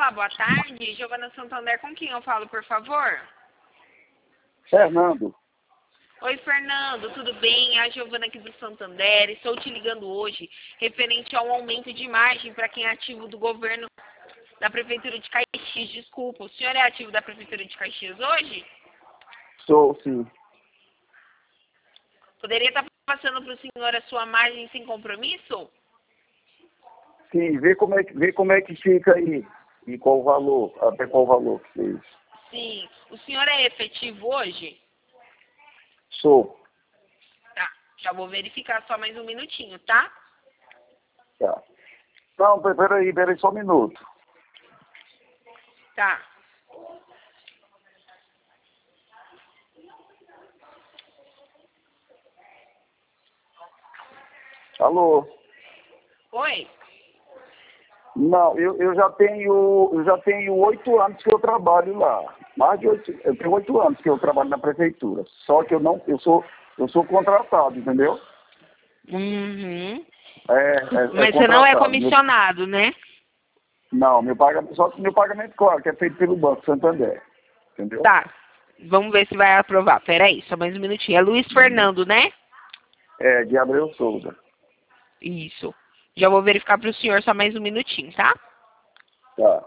Olá, boa tarde. Giovana Santander, com quem eu falo, por favor? Fernando. Oi, Fernando, tudo bem? É a Giovana aqui do Santander. Estou te ligando hoje referente ao aumento de margem para quem é ativo do governo da Prefeitura de Caxias. Desculpa, o senhor é ativo da Prefeitura de Caxias hoje? Sou, sim. Poderia estar passando para o senhor a sua margem sem compromisso? Sim, vê como é que fica aí. E qual o valor, até qual o valor que fez. Sim. O senhor é efetivo hoje? Sou. Tá. Já vou verificar só mais um minutinho, tá? Tá. Não, peraí só um minuto. Tá. Alô? Oi? Não, eu já tenho 8 anos que eu trabalho lá. Eu tenho 8 anos que eu trabalho na prefeitura. Só que eu sou contratado, entendeu? Uhum. É Mas você não é contratado. comissionado, né? Não, só que meu pagamento, claro, que é feito pelo Banco Santander. Entendeu? Tá. Vamos ver se vai aprovar. Peraí, só mais um minutinho. É Luiz Fernando, né? É, de Abreu Souza. Isso. Já vou verificar para o senhor só mais um minutinho, tá? Tá.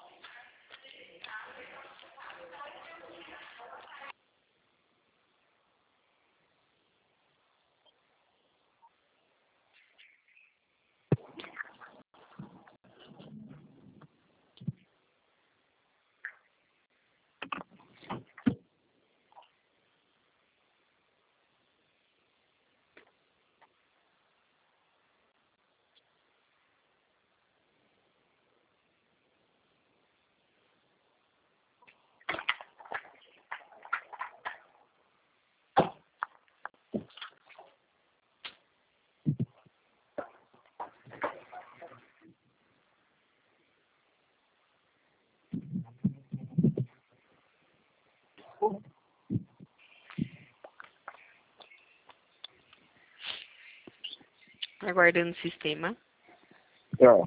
Aguardando o sistema. Tá.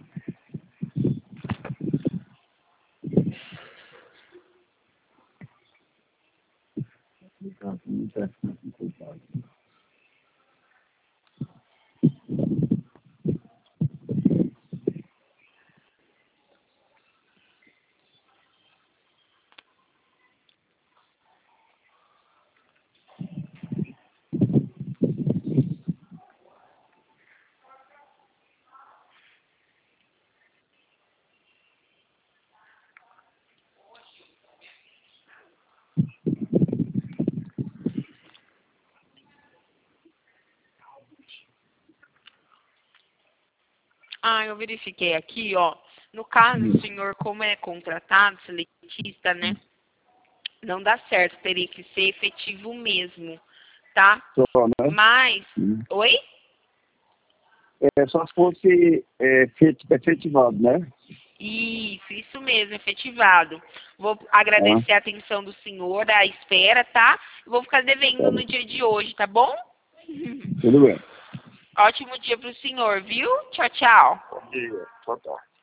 Ah, eu verifiquei aqui, ó. No caso, o senhor, como é contratado, seletista, né? Não dá certo, teria que ser efetivo mesmo, tá? Só, né? Mas... Oi? Só se fosse efetivado, né? Isso mesmo, efetivado. Vou agradecer a atenção do senhor, a espera, tá? Vou ficar devendo no dia de hoje, tá bom? Tudo bem. Ótimo dia pro senhor, viu? Tchau, tchau. Bom dia. Tchau, tchau.